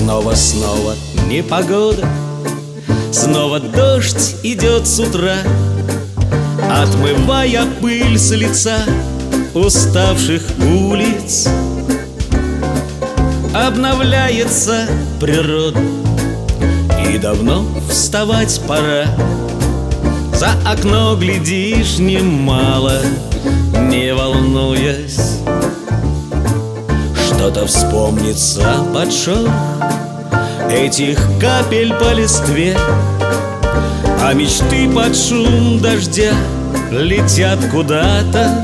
снова непогода, снова дождь идет с утра, отмывая пыль с лица уставших улиц. Обновляется природа, и давно вставать пора. За окно глядишь немало, не волнуясь. Что-то вспомнится под шорох этих капель по листве, а мечты под шум дождя летят куда-то.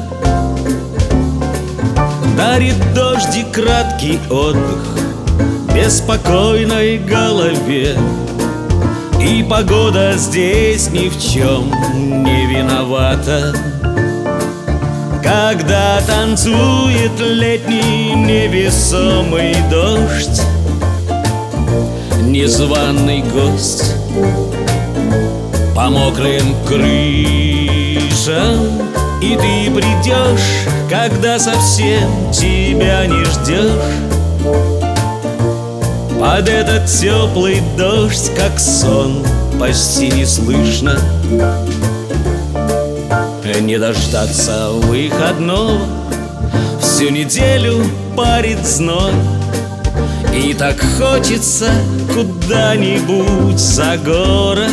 Дарит дождик краткий отдых беспокойной голове, и погода здесь ни в чем не виновата. Когда танцует летний невесомый дождь, незваный гость по мокрым крышам, и ты придешь, когда совсем тебя не ждешь. Под этот теплый дождь, как сон, почти не слышно. Не дождаться выходного, всю неделю парит зной, и так хочется куда-нибудь за город.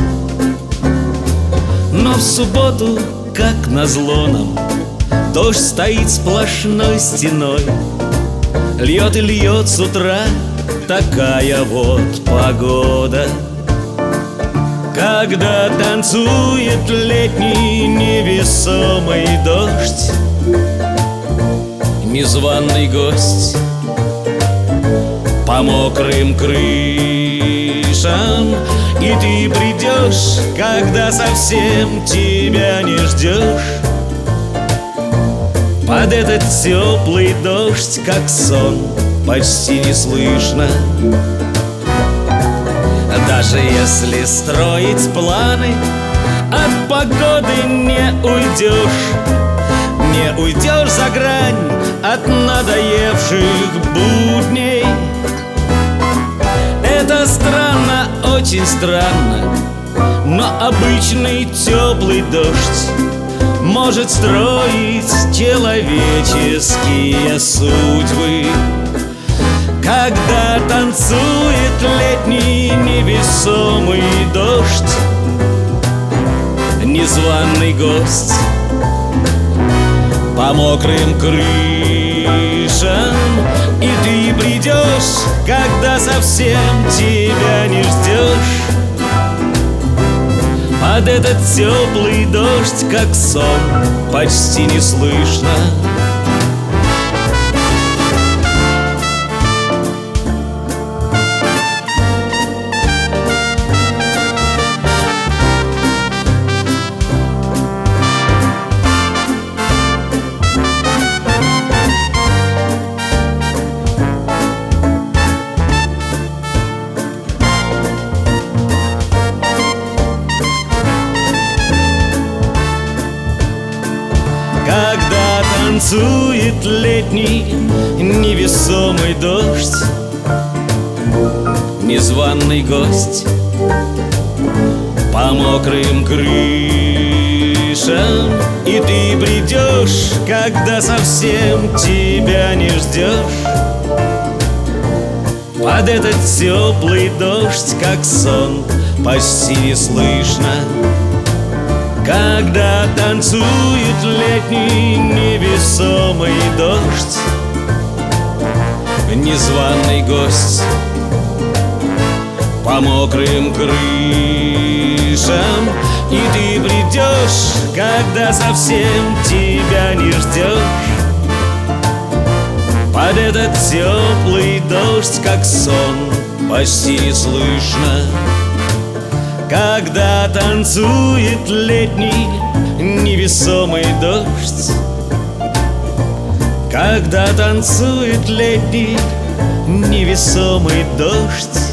Но в субботу, как назло нам, дождь стоит сплошной стеной. Льет и льет с утра, такая вот погода. Когда танцует летний невесомый дождь, незваный гость по мокрым крышам, и ты придешь, когда совсем тебя не ждешь. Под этот теплый дождь, как сон, почти не слышно. Даже если строить планы, от погоды не уйдешь. Не уйдешь за грань от надоевших будней. Это странно, очень странно, но обычный теплый дождь может строить человеческие судьбы. Когда танцует летний невесомый дождь, незваный гость по мокрым крышам, и ты придешь, когда совсем тебя не ждешь. Под этот теплый дождь, как сон, почти не слышно. Когда танцует летний невесомый дождь, незваный гость по мокрым крышам, и ты придешь, когда совсем тебя не ждешь. Под этот теплый дождь, как сон, почти не слышно. Когда танцует летний невесомый дождь, незваный гость по мокрым крышам, и ты придешь, когда совсем тебя не ждешь. Под этот теплый дождь, как сон, почти не слышно. Когда танцует летний невесомый дождь, когда танцует летний невесомый дождь,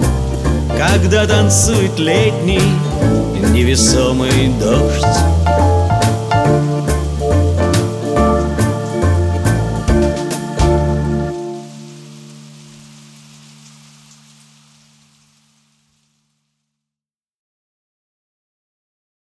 когда танцует летний невесомый дождь.